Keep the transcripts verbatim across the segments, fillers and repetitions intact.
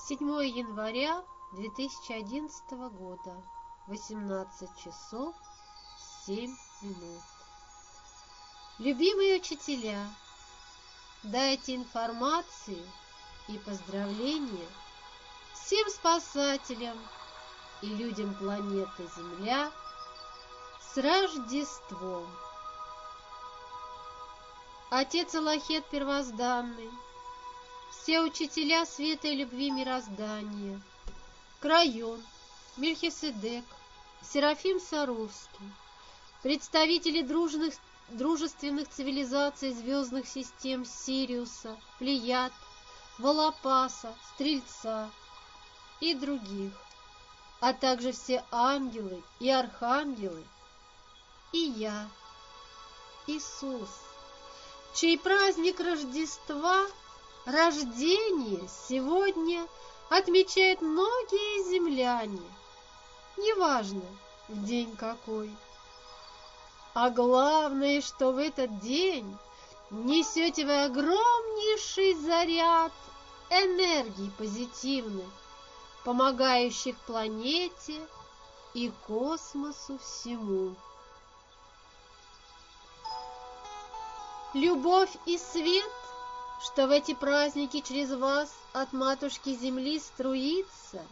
седьмое января две тысячи одиннадцатого года, восемнадцать часов семь минут. Любимые учителя, дайте информацию и поздравления всем спасателям и людям планеты Земля с Рождеством! Отец Аллахет Первозданный, все учителя света и любви мироздания, Крайон, Мельхиседек, Серафим Саровский, представители дружных, дружественных цивилизаций звездных систем Сириуса, Плеяд, Волопаса, Стрельца и других, а также все ангелы и архангелы, и я, Иисус, чей праздник Рождества, рождение сегодня отмечают многие земляне, неважно, в день какой. А главное, что в этот день несете вы огромнейший заряд энергии позитивных, помогающих планете и космосу всему. Любовь и свет, что в эти праздники через вас от Матушки Земли струится,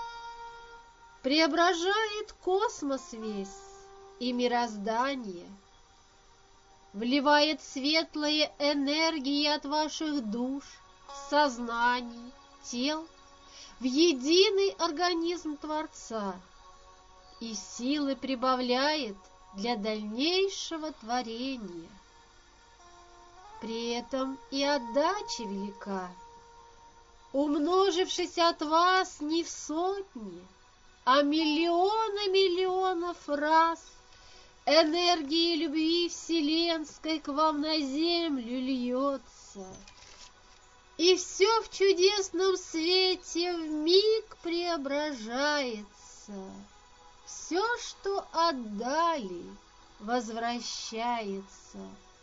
преображает космос весь и мироздание, вливает светлые энергии от ваших душ, сознаний, тел в единый организм Творца и силы прибавляет для дальнейшего творения. При этом и отдача велика, умножившись от вас не в сотни, а миллионы миллионов раз, энергии любви вселенской к вам на землю льется, и все в чудесном свете вмиг преображается. Все, что отдали, возвращается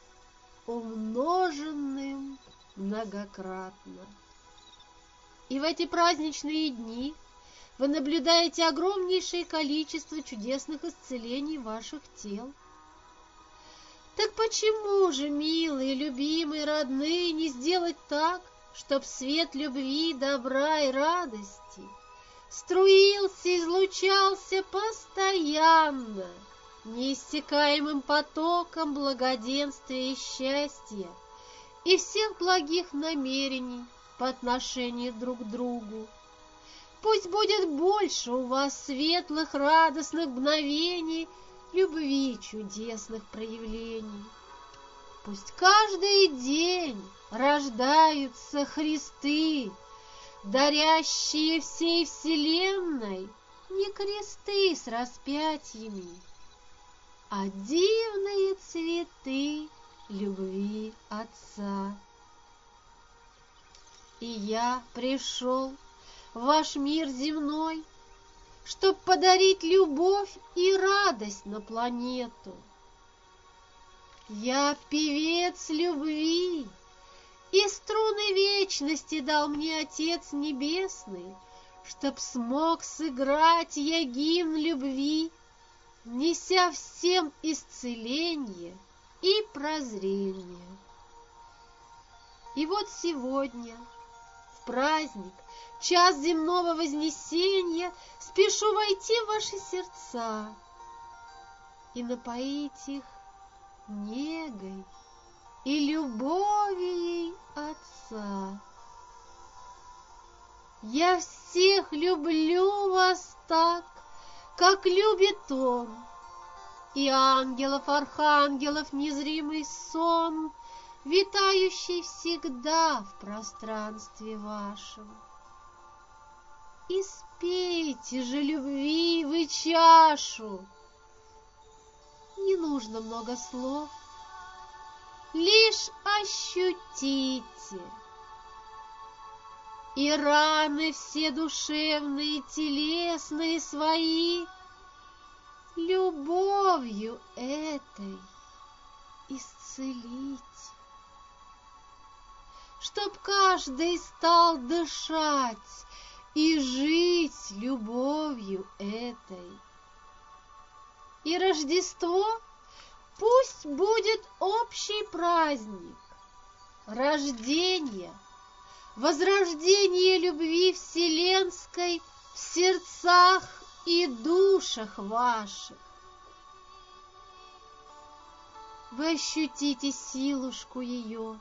умноженным многократно. И в эти праздничные дни вы наблюдаете огромнейшее количество чудесных исцелений ваших тел. Так почему же, милые, любимые, родные, не сделать так, чтоб свет любви, добра и радости струился, излучался постоянно, неиссякаемым потоком благоденствия и счастья и всех благих намерений по отношению друг к другу? Пусть будет больше у вас светлых, радостных мгновений, любви чудесных проявлений. Пусть каждый день рождаются Христы, дарящие всей вселенной не кресты с распятиями, а дивные цветы любви Отца. И я пришел в ваш мир земной, чтоб подарить любовь и радость на планету. Я певец любви, и струны вечности дал мне Отец Небесный, чтоб смог сыграть я гимн любви, неся всем исцеление и прозрение. И вот сегодня, в праздник, час земного вознесения, спешу войти в ваши сердца и напоить их негой и любовью Отца. Я всех люблю вас так, как любит Он, и ангелов, архангелов незримый сон, витающий всегда в пространстве вашем. И спейте же любви вы чашу. Не нужно много слов, лишь ощутите. И раны все душевные, телесные свои любовью этой исцелите, чтоб каждый стал дышать и жить любовью этой. И Рождество пусть будет общий праздник рождения, возрождения любви вселенской в сердцах и душах ваших. Вы ощутите силушку ее.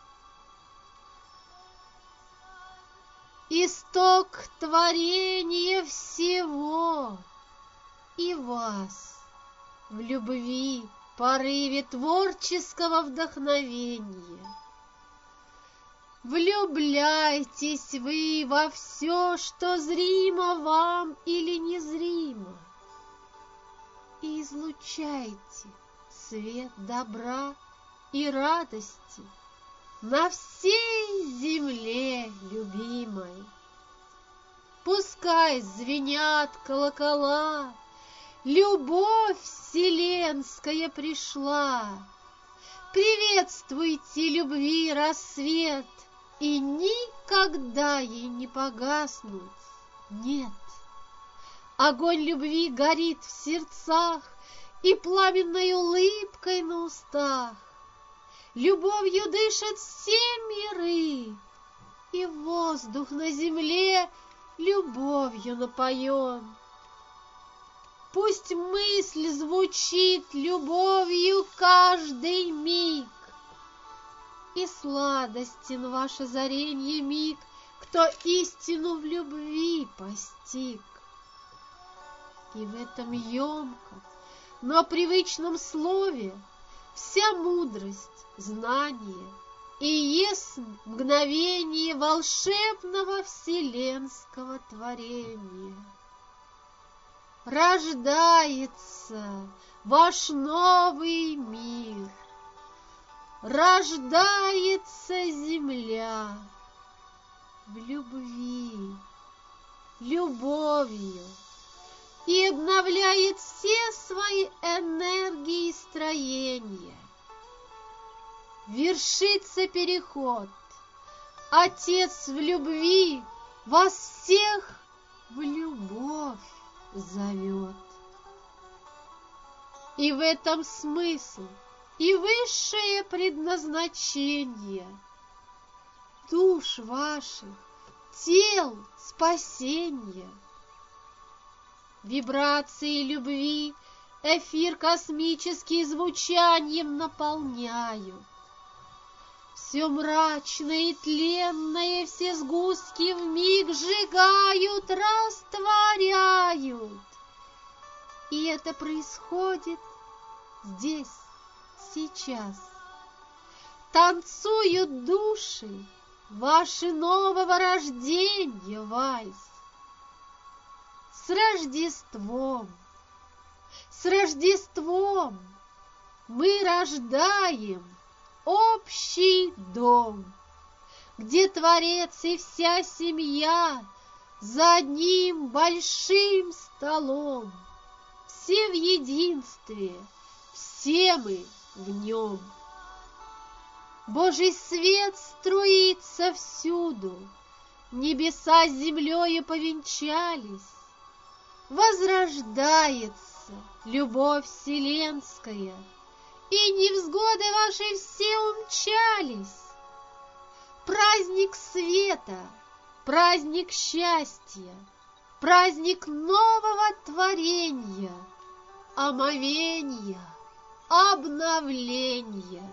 Исток творения всего и вас в любви, порыве творческого вдохновения. Влюбляйтесь вы во все, что зримо вам или незримо, и излучайте свет добра и радости на всей земле любимой. Пускай звенят колокола, любовь вселенская пришла. Приветствуйте любви рассвет, и никогда ей не погаснуть. Нет, огонь любви горит в сердцах и пламенной улыбкой на устах. Любовью дышат все миры, и воздух на земле любовью напоен. Пусть мысль звучит любовью каждый миг, и сладостен ваш озаренье миг, кто истину в любви постиг. И в этом емком, но привычном слове вся мудрость, знание и есть мгновение волшебного вселенского творения. Рождается ваш новый мир, рождается земля в любви, любовью, и обновляет все свои энергии и строения. Вершится переход. Отец в любви вас всех в любовь зовет. И в этом смысл и высшее предназначение душ ваших, тел спасения. Вибрации любви эфир космический звучанием наполняют. Все мрачное и тленное, все сгустки вмиг сжигают, растворяют. И это происходит здесь, сейчас. Танцуют души ваши нового рождения вальс. С Рождеством, с Рождеством мы рождаем общий дом, где Творец и вся семья за одним большим столом. Все в единстве, все мы в нем. Божий свет струится всюду, небеса с землею повенчались. Возрождается любовь вселенская, и невзгоды ваши все умчались. Праздник света, праздник счастья, праздник нового творения, омовения, обновления.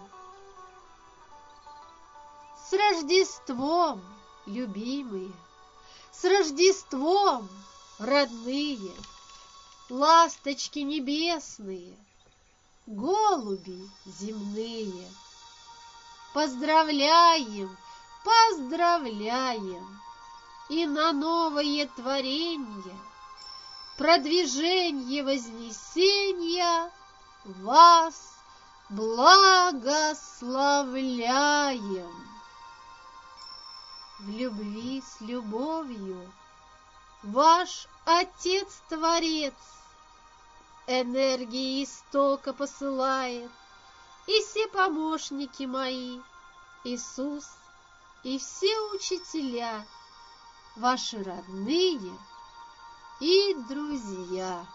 С Рождеством, любимые, с Рождеством, родные, ласточки небесные, голуби земные. Поздравляем, поздравляем, и на новое творение, продвижение вознесения вас благословляем. В любви с любовью ваш Отец-Творец энергии истока посылает, и все помощники мои, Иисус и все учителя, ваши родные и друзья.